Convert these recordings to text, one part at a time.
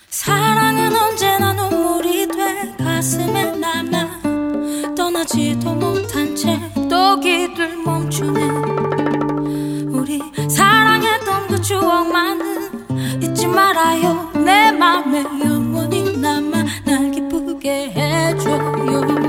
사랑은 언제나 눈물이 돼 가슴에 남아 떠나지도 못한 채 또 길을 멈추네. 우리 사랑했던 그 추억만은 잊지 말아요. 내 맘에 영원히 남아 날 기쁘게 해줘요.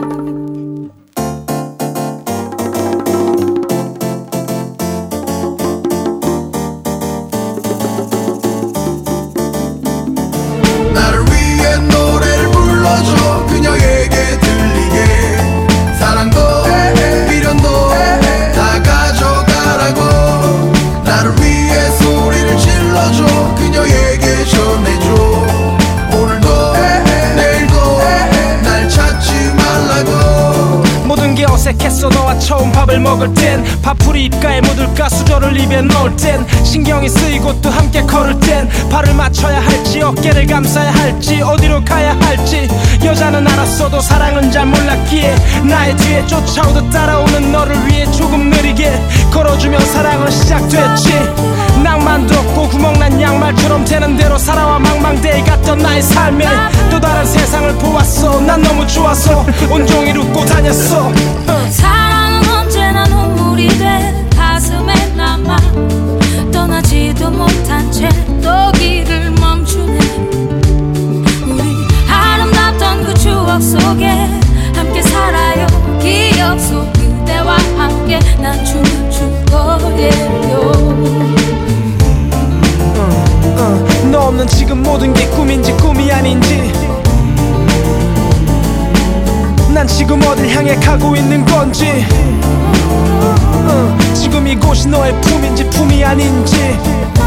그녀에게 들리게 사랑도 미련도 다 가져가라고 나를 위해 소리를 질러줘. 그녀에게 전해줘. 오늘도 내일도 날 찾지 말라고. 모든 게 어색했어. 너와 처음 밥을 먹을 땐 밥풀이 입가에 묻을까 수저를 입에 넣을 땐 신경이 쓰이고 또 함께 걸을 땐 발을 맞춰야 할지 어깨를 감싸야 할지 어디로 가야 할지 여자는 알았어도 사랑은 잘 몰랐기에 나의 뒤에 쫓아오듯 따라오는 너를 위해 조금 느리게 걸어주면 사랑은 시작됐지. 낭만도 없고 구멍난 양말처럼 되는 대로 살아와 망망대해 갔던 나의 삶에 또 다른 세상을 보았어. 난 너무 좋아서 온종일 웃고 다녔어. 사랑은 언제나 눈물이 돼 가슴에 남아 떠나지도 못한 채 또 길을 멈추네. 우리 아름답던 그 추억 속에 함께 살아요. 기억 속 그대와 함께 난 춤을 출 거예요. 너 없는 지금 모든 게 꿈인지 꿈이 아닌지 난 지금 어딜 향해 가고 있는 건지 지금 이곳이 너의 품인지 품이 아닌지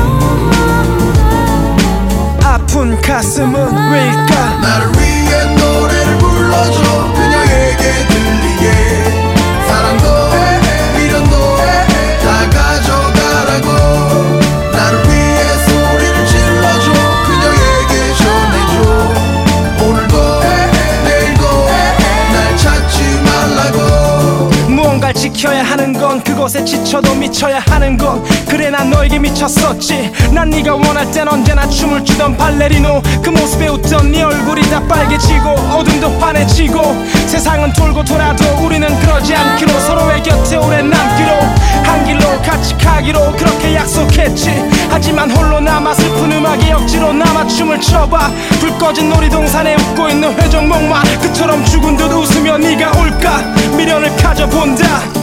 아픈 가슴은 왜일까. 나를 위해 노래를 불러줘. 그녀에게 들리게 사랑도 미련도 다 가져가라고 나를 위해 소리를 질러줘. 그녀에게 전해줘. 오늘도 내일도 날 찾지 말라고. 무언가를 지켜야 하는 건 그것에 지쳐도 미쳐야 하는 건 그래 난 너에게 미쳤었지. 난 네가 원할 땐 언제나 춤을 추던 발레리노 그 모습에 웃던 네 얼굴이 다 빨개지고 어둠도 환해지고 세상은 돌고 돌아도 우리는 그러지 않기로 서로의 곁에 오래 남기로 한 길로 같이 가기로 그렇게 약속했지. 하지만 홀로 남아 슬픈 음악에 억지로 남아 춤을 춰봐. 불 꺼진 놀이동산에 웃고 있는 회전목마 그처럼 죽은 듯 웃으며 네가 올까 미련을 가져본다.